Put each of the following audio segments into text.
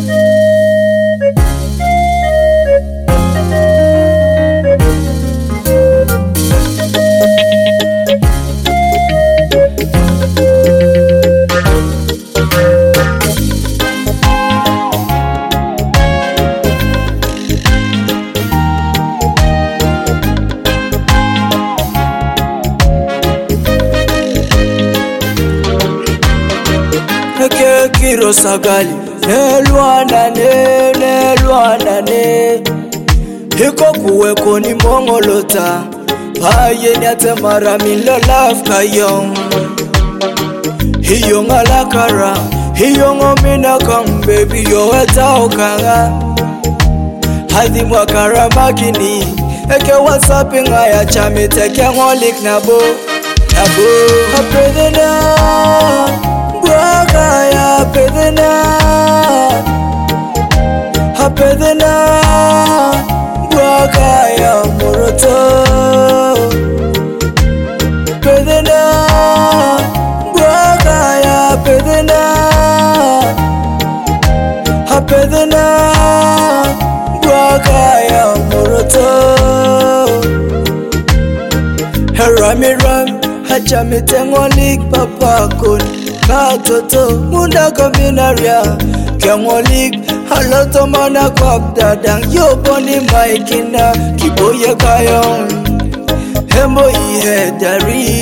Kiro sagali nelwana ne hiko kuweko ni mongolota paye nyatemara milo love kayong hiyo ngalakara hiyo ngomina kang baby yo etao kanga hadi mwakara makini eke whatsapp ngaya chame teke ngolik nabo apedena Bwakaya pedena Bwakaya moroto pedena Bwakaya pedena Bwakaya moroto Haramiram hachami tengolik papa kun Katoto munda kaminaria Kengolik haloto mana kwab dadang Yo boni maikina kiboye kayong Hembo ihe dari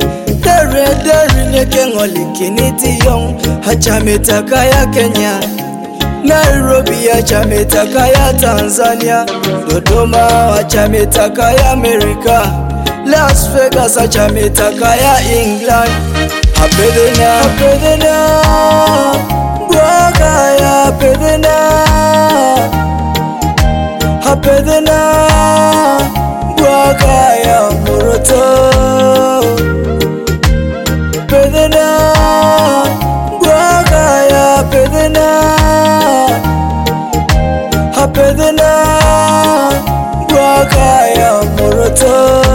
nye kengolik initi yong Hachamita kaya Kenya Nairobi hachamita kaya Tanzania Dodoma hachamita kaya Amerika Las Vegas hachamita kaya England Apedena Bwakaya pedena Bwakaya moroto pedena Bwakaya pedena Bwakaya moroto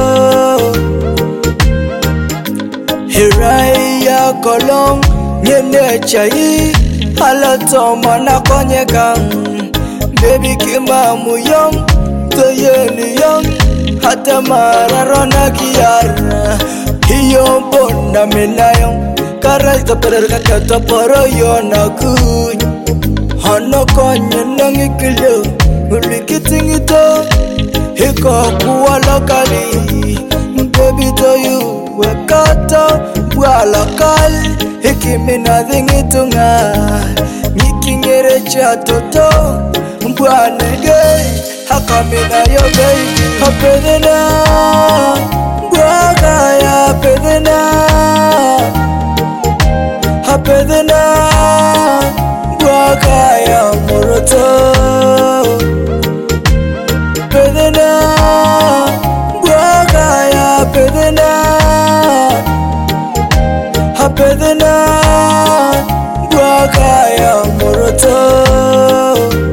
Hiraya kolong nyene chai halato mana konye kang baby kima muyong toyeli yong hata mararona kiara hiyo bonda menayong karal tapere kakata poro yona kuny hano konye nangikilo ulikitingito hiko kuwa lokali baby to you wekata bwalakal hikimina dhingitunga nikingere cha toto mbwanege hakamina yo baby apedena Bwakaya pedena Bwakaya moroto pedena Bwakaya pedena Bwakaya moroto